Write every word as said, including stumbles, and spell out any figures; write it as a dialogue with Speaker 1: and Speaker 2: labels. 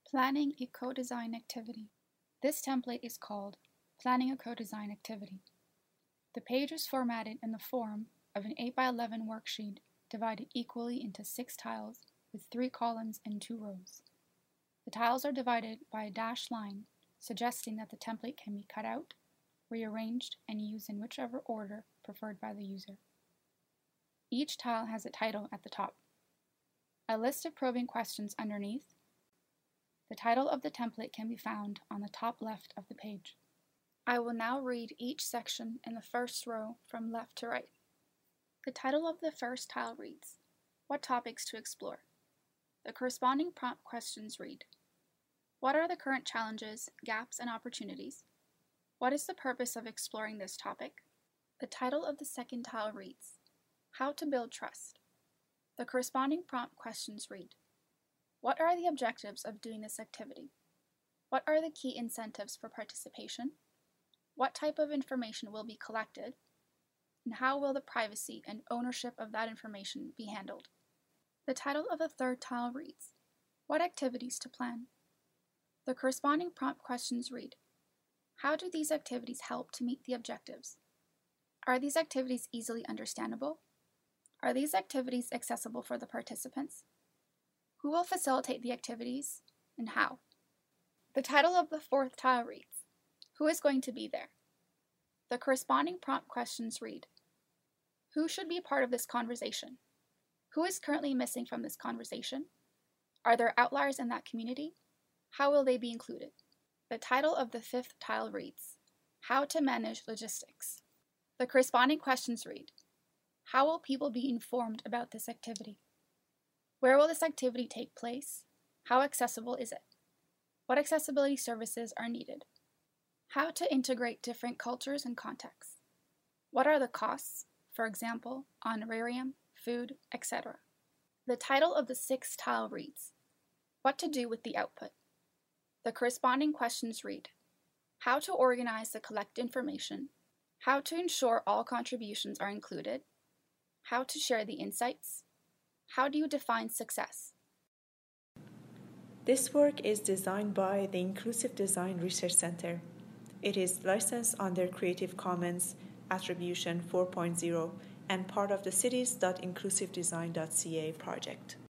Speaker 1: Planning a co-design activity. This template is called Planning a Co-design Activity. The page is formatted in the form of an eight by eleven worksheet divided equally into six tiles with three columns and two rows. The tiles are divided by a dashed line, suggesting that the template can be cut out, rearranged, and used in whichever order preferred by the user. Each tile has a title at the top, a list of probing questions underneath. The title of the template can be found on the top left of the page. I will now read each section in the first row from left to right. The title of the first tile reads, "What topics to explore?" The corresponding prompt questions read, "What are the current challenges, gaps, and opportunities? What is the purpose of exploring this topic?" The title of the second tile reads, "How to build trust." The corresponding prompt questions read, "What are the objectives of doing this activity? What are the key incentives for participation? What type of information will be collected? And how will the privacy and ownership of that information be handled?" The title of the third tile reads, "What activities to plan?" The corresponding prompt questions read, "How do these activities help to meet the objectives? Are these activities easily understandable? Are these activities accessible for the participants? Who will facilitate the activities, and how?" The title of the fourth tile reads, "Who is going to be there?" The corresponding prompt questions read, "Who should be part of this conversation? Who is currently missing from this conversation? Are there outliers in that community? How will they be included?" The title of the fifth tile reads, "How to manage logistics." The corresponding questions read, "How will people be informed about this activity? Where will this activity take place? How accessible is it? What accessibility services are needed? How to integrate different cultures and contexts? What are the costs, for example, honorarium, food, et cetera" The title of the sixth tile reads, "What to do with the output." The corresponding questions read, "How to organize the collected information? How to ensure all contributions are included? How to share the insights? How do you define success?"
Speaker 2: This work is designed by the Inclusive Design Research Center. It is licensed under Creative Commons Attribution four point oh and part of the cities dot inclusive design dot c a project.